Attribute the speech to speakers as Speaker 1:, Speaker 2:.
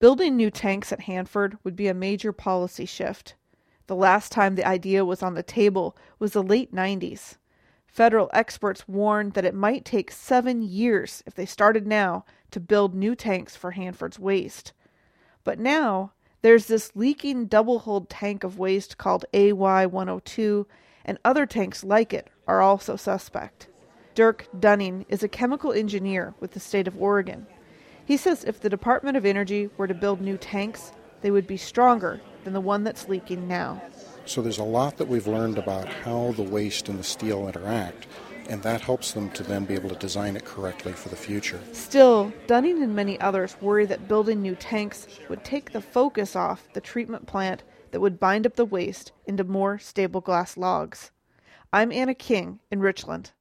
Speaker 1: Building new tanks at Hanford would be a major policy shift. The last time the idea was on the table was the late 90s. Federal experts warned that it might take 7 years, if they started now, to build new tanks for Hanford's waste. But now, there's this leaking double-hulled tank of waste called AY-102, and other tanks like it are also suspect. Dirk Dunning is a chemical engineer with the state of Oregon. He says if the Department of Energy were to build new tanks, they would be stronger than the one that's leaking now.
Speaker 2: So there's a lot that we've learned about how the waste and the steel interact, and that helps them to then be able to design it correctly for the future.
Speaker 1: Still, Dunning and many others worry that building new tanks would take the focus off the treatment plant that would bind up the waste into more stable glass logs. I'm Anna King in Richland.